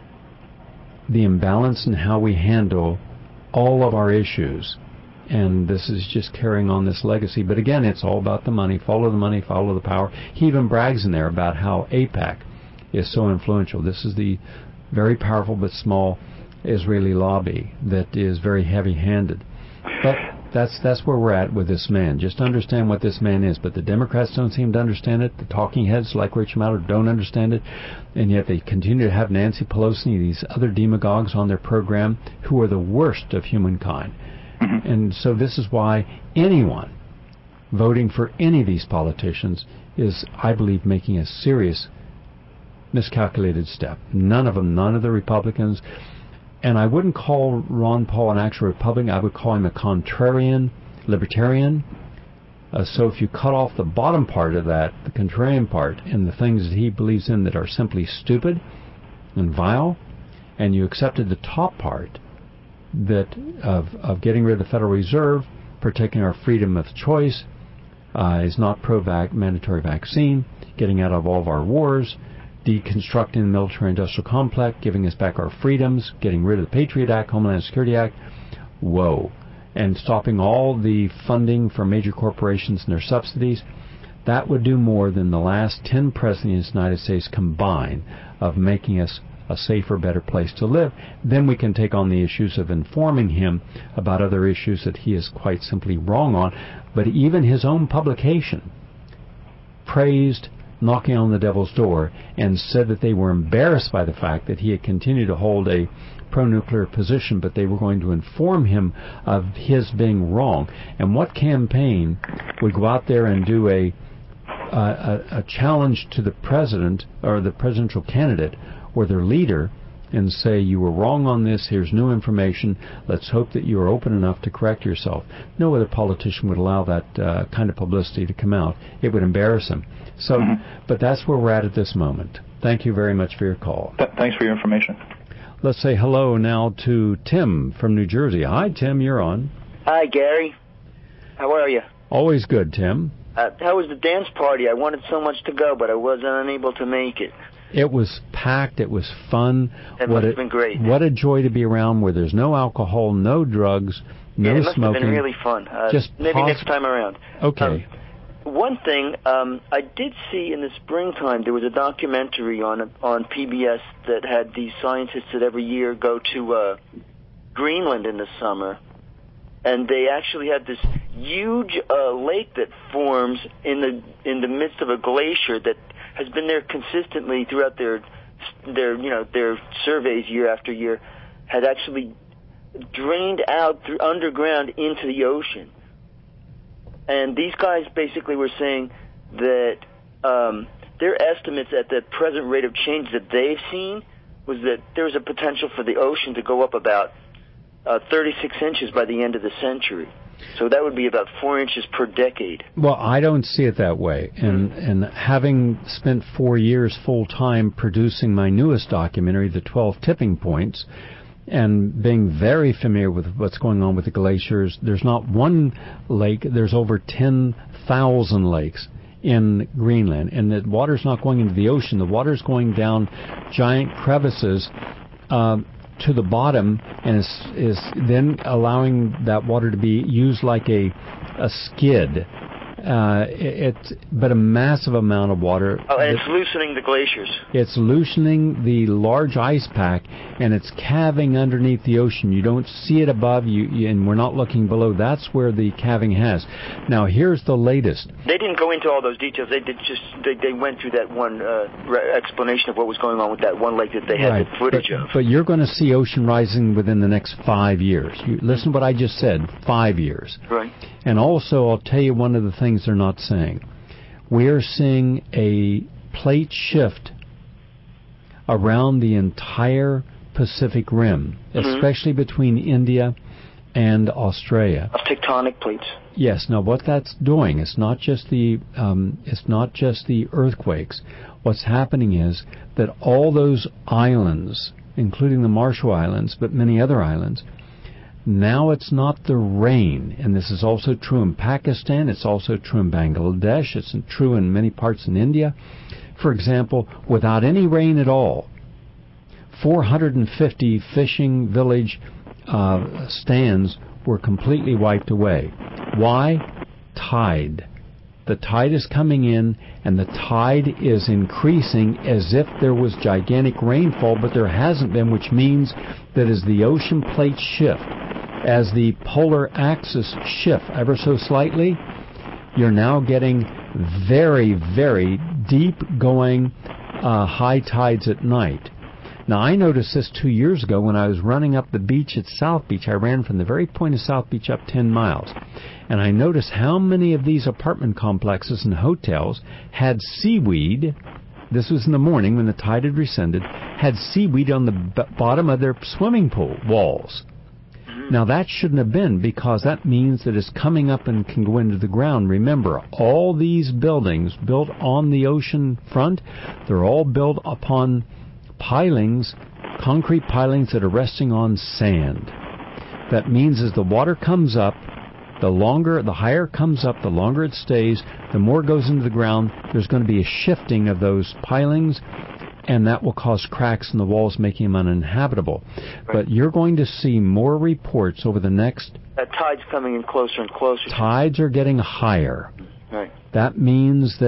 the imbalance in how we handle all of our issues. And this is just carrying on this legacy. But again, it's all about the money. Follow the money, follow the power. He even brags in there about how AIPAC is so influential. This is the very powerful but small Israeli lobby that is very heavy-handed. But that's that's where we're at with this man. Just understand what this man is. But the Democrats don't seem to understand it. The talking heads like Rich Maddow don't understand it. And yet they continue to have Nancy Pelosi and these other demagogues on their program who are the worst of humankind. Mm-hmm. And so this is why anyone voting for any of these politicians is, I believe, making a serious miscalculated step. None of them, none of the Republicans. And I wouldn't call Ron Paul an actual Republican. I would call him a contrarian, libertarian. Uh, so if you cut off the bottom part of that, the contrarian part, and the things that he believes in that are simply stupid and vile, and you accepted the top part, that of, of getting rid of the Federal Reserve, protecting our freedom of choice, uh, is not pro-vac mandatory vaccine, getting out of all of our wars, deconstructing the military-industrial complex, giving us back our freedoms, getting rid of the Patriot Act, Homeland Security Act, whoa, and stopping all the funding for major corporations and their subsidies. That would do more than the last ten presidents of the United States combined of making us a safer, better place to live. Then we can take on the issues of informing him about other issues that he is quite simply wrong on. But even his own publication praised Knocking on the Devil's Door and said that they were embarrassed by the fact that he had continued to hold a pro-nuclear position, but they were going to inform him of his being wrong. And what campaign would go out there and do a uh, a, a challenge to the president or the presidential candidate or their leader and say, you were wrong on this, here's new information, let's hope that you are open enough to correct yourself. No other politician would allow that uh, kind of publicity to come out. It would embarrass him. So, mm-hmm. But that's where we're at at this moment. Thank you very much for your call. Th- thanks for your information. Let's say hello now to Tim from New Jersey. Hi, Tim, you're on. Hi, Gary. How are you? Always good, Tim. Uh, how was the dance party? I wanted so much to go, but I was unable to make it. It was packed. It was fun. It what must a, have been great. What a joy to be around where there's no alcohol, no drugs, no yeah, it must smoking. have been really fun. Uh, Just maybe pos- next time around. Okay. Um, one thing, um, I did see in the springtime there was a documentary on on P B S that had these scientists that every year go to uh, Greenland in the summer, and they actually had this huge uh, lake that forms in the in the midst of a glacier that has been there consistently throughout their their you know their surveys year after year, had actually drained out through underground into the ocean. And these guys basically were saying that um, their estimates at the present rate of change that they've seen was that there's a potential for the ocean to go up about uh, thirty-six inches by the end of the century. So that would be about four inches per decade. Well, I don't see it that way. And and having spent four years full-time producing my newest documentary, The twelve Tipping Points, and being very familiar with what's going on with the glaciers, there's not one lake, there's over ten thousand lakes in Greenland. And the water's not going into the ocean. The water's going down giant crevices uh, to the bottom, and is, is then allowing that water to be used like a a skid. Uh, it, it, but a massive amount of water. Oh, and it's loosening the glaciers. It's loosening the large ice pack, and it's calving underneath the ocean. You don't see it above you, and we're not looking below. That's where the calving has. Now, here's the latest. They didn't go into all those details. They did just they, they went through that one uh, re- explanation of what was going on with that one lake that they had right. the footage but, of. But you're going to see ocean rising within the next five years. You, listen to what I just said, five years. Right. And also, I'll tell you one of the things they're not saying. We're seeing a plate shift around the entire Pacific Rim, mm-hmm. especially between India and Australia. Of tectonic plates. Yes. Now, what that's doing, it's not just the um, it's not just the earthquakes. What's happening is that all those islands, including the Marshall Islands, but many other islands, now it's not the rain, and this is also true in Pakistan, it's also true in Bangladesh, it's true in many parts in India. For example, without any rain at all, four hundred fifty fishing village uh, stands were completely wiped away. Why? Tide. The tide is coming in, and the tide is increasing as if there was gigantic rainfall, but there hasn't been, which means that as the ocean plates shift, as the polar axis shift ever so slightly, you're now getting very, very deep-going uh, high tides at night. Now, I noticed this two years ago when I was running up the beach at South Beach. I ran from the very point of South Beach up ten miles. And I noticed how many of these apartment complexes and hotels had seaweed. This was in the morning when the tide had rescinded, had seaweed on the b- bottom of their swimming pool walls. Now, that shouldn't have been, because that means that it's coming up and can go into the ground. Remember, all these buildings built on the ocean front, they're all built upon pilings, concrete pilings that are resting on sand. That means as the water comes up, the longer, the higher it comes up, the longer it stays, the more it goes into the ground, there's going to be a shifting of those pilings, and that will cause cracks in the walls, making them uninhabitable. Right. But you're going to see more reports over the next... That tide's coming in closer and closer. Tides are getting higher. Right. That means that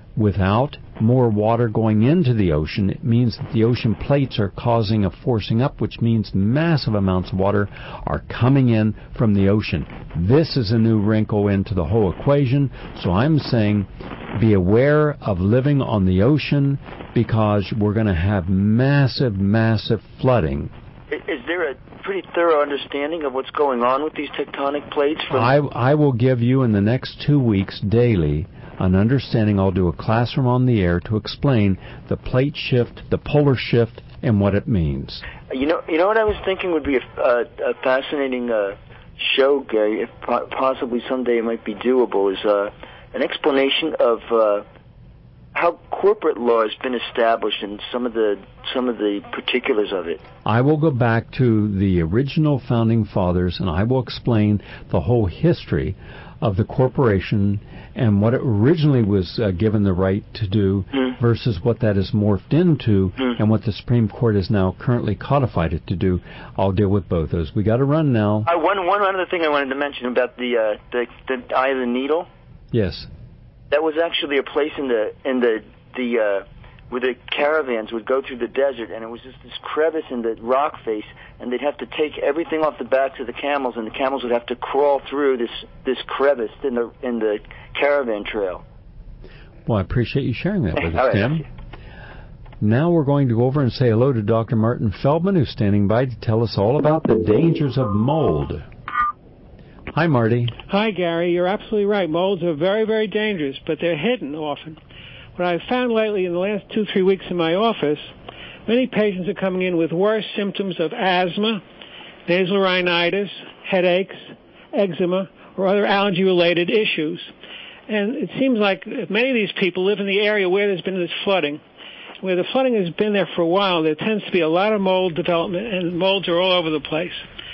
without more water going into the ocean, it means that the ocean plates are causing a forcing up, which means massive amounts of water are coming in from the ocean. This is a new wrinkle into the whole equation. So I'm saying be aware of living on the ocean, because we're going to have massive, massive flooding. Is there a pretty thorough understanding of what's going on with these tectonic plates? From I, I will give you in the next two weeks daily an understanding. I'll do a classroom on the air to explain the plate shift, the polar shift, and what it means. You know, you know what I was thinking would be a, a, a fascinating uh, show, Gary, if po- possibly someday it might be doable, is uh, an explanation of uh, how corporate law has been established and some of the some of the particulars of it. I will go back to the original founding fathers, and I will explain the whole history of the corporation and what it originally was uh, given the right to do mm. versus what that has morphed into mm. and what the Supreme Court has now currently codified it to do. I'll deal with both those. We got to run now. Uh, one one other thing I wanted to mention about the uh, the, the Eye of the Needle. Yes. That was actually a place in the in the the uh, where the caravans would go through the desert, and it was just this crevice in the rock face, and they'd have to take everything off the backs of the camels, and the camels would have to crawl through this this crevice in the in the caravan trail. Well, I appreciate you sharing that with us, right. Tim. Now we're going to go over and say hello to Doctor Martin Feldman, who's standing by to tell us all about the dangers of mold. Hi, Marty. Hi, Gary. You're absolutely right. Molds are very, very dangerous, but they're hidden often. What I've found lately in the last two, three weeks in my office, many patients are coming in with worse symptoms of asthma, nasal rhinitis, headaches, eczema, or other allergy-related issues. And it seems like many of these people live in the area where there's been this flooding. Where the flooding has been there for a while, there tends to be a lot of mold development, and molds are all over the place.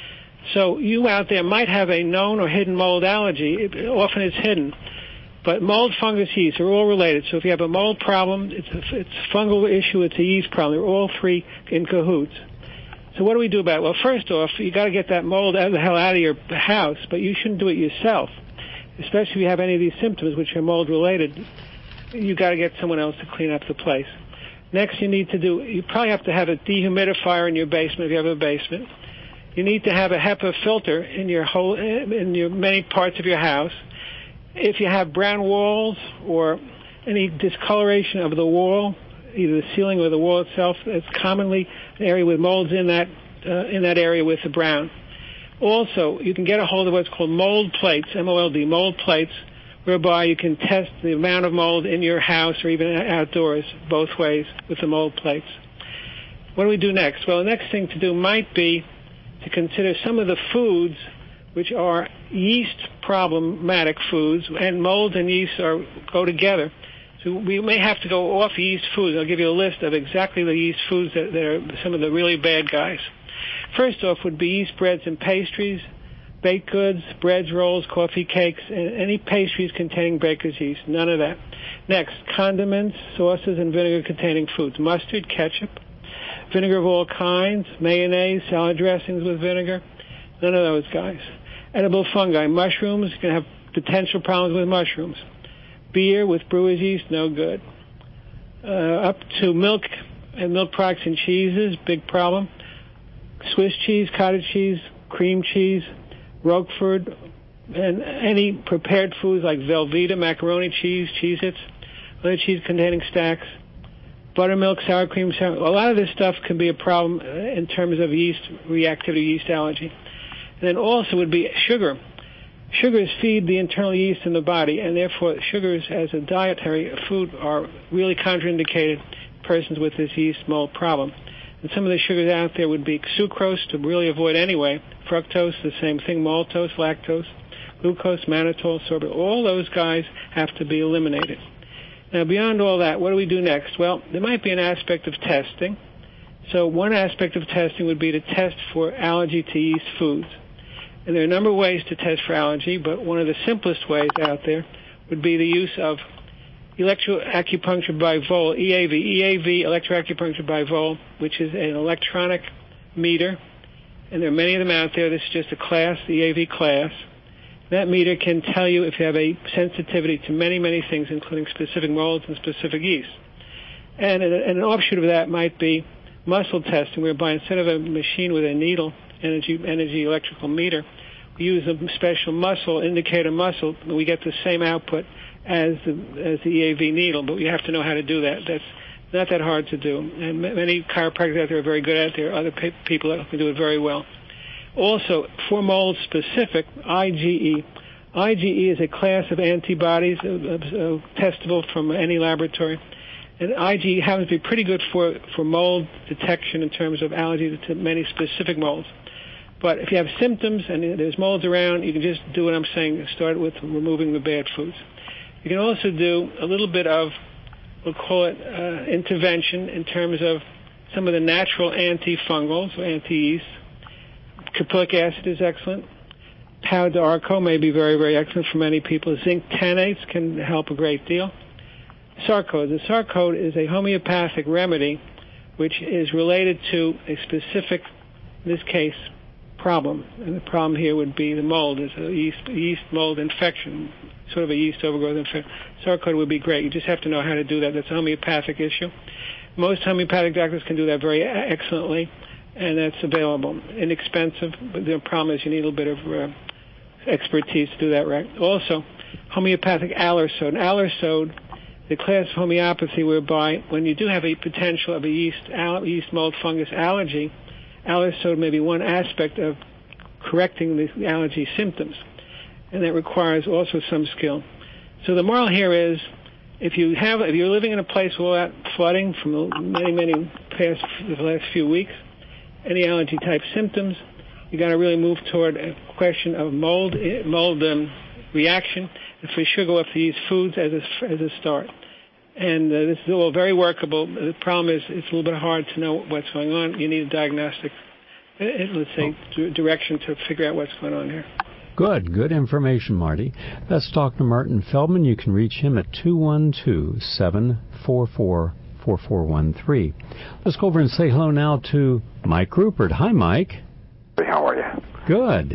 So you out there might have a known or hidden mold allergy. It, often it's hidden. But mold, fungus, yeast are all related. So if you have a mold problem, it's a, it's a fungal issue, it's a yeast problem. They're all three in cahoots. So what do we do about it? Well, first off, you got to get that mold out of the hell out of your house, but you shouldn't do it yourself, especially if you have any of these symptoms which are mold related. You got to get someone else to clean up the place. Next, you need to do. You probably have to have a dehumidifier in your basement if you have a basement. You need to have a HEPA filter in your whole, in your many parts of your house. If you have brown walls or any discoloration of the wall, either the ceiling or the wall itself, it's commonly an area with molds in that uh, in that area with the brown. Also, you can get a hold of what's called mold plates, M O L D, mold plates, whereby you can test the amount of mold in your house or even outdoors, both ways with the mold plates. What do we do next? Well, the next thing to do might be to consider some of the foods which are yeast problematic foods, and mold and yeast are go together. So we may have to go off yeast foods. I'll give you a list of exactly the yeast foods that, that are some of the really bad guys. First off would be yeast breads and pastries, baked goods, breads, rolls, coffee, cakes, and any pastries containing baker's yeast. None of that. Next, condiments, sauces, and vinegar-containing foods. Mustard, ketchup, vinegar of all kinds, mayonnaise, salad dressings with vinegar. None of those guys. Edible fungi, mushrooms, you can have potential problems with mushrooms. Beer with brewer's yeast, no good. Uh, up to milk and milk products and cheeses, big problem. Swiss cheese, cottage cheese, cream cheese, Roquefort, and any prepared foods like Velveeta, macaroni cheese, Cheez-Its, other cheese-containing stacks, buttermilk, sour cream, sour. A lot of this stuff can be a problem in terms of yeast reactivity, yeast allergy. And then also would be sugar. Sugars feed the internal yeast in the body, and therefore sugars as a dietary food are really contraindicated in persons with this yeast mold problem. And some of the sugars out there would be sucrose, to really avoid anyway, fructose, the same thing, maltose, lactose, glucose, mannitol, sorbitol. All those guys have to be eliminated. Now, beyond all that, what do we do next? Well, there might be an aspect of testing. So one aspect of testing would be to test for allergy to yeast foods. And there are a number of ways to test for allergy, but one of the simplest ways out there would be the use of electroacupuncture by Vol, E A V, E A V, electroacupuncture by Vol, which is an electronic meter. And there are many of them out there. This is just a class, the E A V class. That meter can tell you if you have a sensitivity to many, many things, including specific molds and specific yeast. And an offshoot of that might be muscle testing, whereby instead of a machine with a needle, energy, energy electrical meter, we use a special muscle, indicator muscle, and we get the same output as the, as the E A V needle, but you have to know how to do that. That's not that hard to do. And many chiropractors out there are very good at it. There are other pe- people that can do it very well. Also, for mold specific, I G E. I G E is a class of antibodies uh, uh, testable from any laboratory. And I G E happens to be pretty good for, for mold detection in terms of allergy to many specific molds. But if you have symptoms and there's molds around, you can just do what I'm saying. Start with removing the bad foods. You can also do a little bit of, we'll call it uh, intervention in terms of some of the natural antifungals or anti-yeast. Caprylic acid is excellent. Pau d'Arco may be very, very excellent for many people. Zinc tannates can help a great deal. Sarcode. The Sarcode is a homeopathic remedy which is related to a specific, in this case, problem. And the problem here would be the mold. It's a yeast, yeast mold infection, sort of a yeast overgrowth infection. Sarcode would be great. You just have to know how to do that. That's a homeopathic issue. Most homeopathic doctors can do that very excellently, and that's available. Inexpensive, but the problem is you need a little bit of uh, expertise to do that right. Also, homeopathic Allersode. Allersode, the class of homeopathy whereby when you do have a potential of a yeast, al- yeast mold fungus allergy, Allersode may be one aspect of correcting the allergy symptoms, and that requires also some skill. So the moral here is, if you have, if you're living in a place without flooding from many, many past the last few weeks, any allergy type symptoms, you got to really move toward a question of mold, mold um, reaction, and for sure go up to these foods as a, as a start. And uh, this is all very workable. The problem is it's a little bit hard to know what's going on. You need a diagnostic, uh, let's say, d- direction to figure out what's going on here. Good, good information, Marty. That's Doctor Martin Feldman. You can reach him at two one two, seven four four, four four one three. Let's go over and say hello now to Mike Rupert. Hi, Mike. Hey, how are you? Good.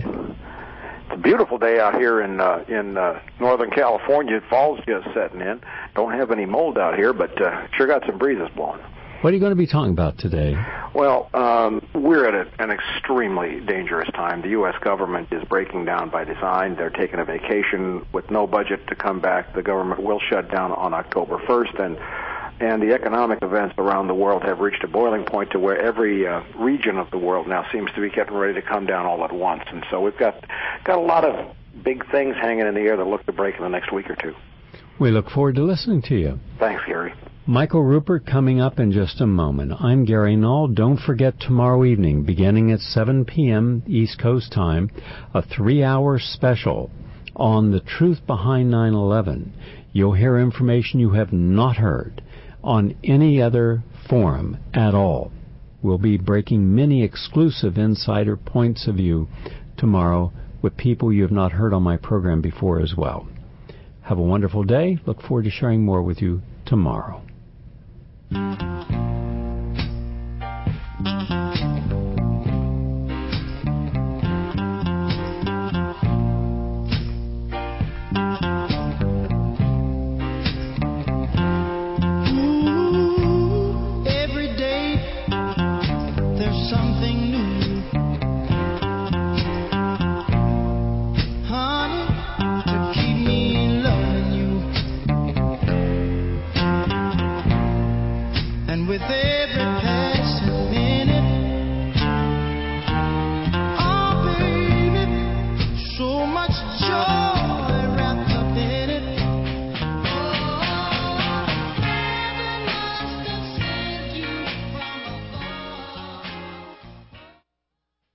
It's a beautiful day out here in uh, in uh, Northern California. Fall's just setting in. Don't have any mold out here, but uh, sure got some breezes blowing. What are you going to be talking about today? Well, um, we're at a, an extremely dangerous time. The U S government is breaking down by design. They're taking a vacation with no budget to come back. The government will shut down on October first, and and the economic events around the world have reached a boiling point to where every uh, region of the world now seems to be getting ready to come down all at once. And so we've got got a lot of big things hanging in the air that look to break in the next week or two. We look forward to listening to you. Thanks, Gary. Michael Rupert coming up in just a moment. I'm Gary Null. Don't forget tomorrow evening, beginning at seven p.m. East Coast time, a three-hour special on the truth behind nine eleven. You'll hear information you have not heard on any other forum at all. We'll be breaking many exclusive insider points of view tomorrow with people you have not heard on my program before as well. Have a wonderful day. Look forward to sharing more with you tomorrow. With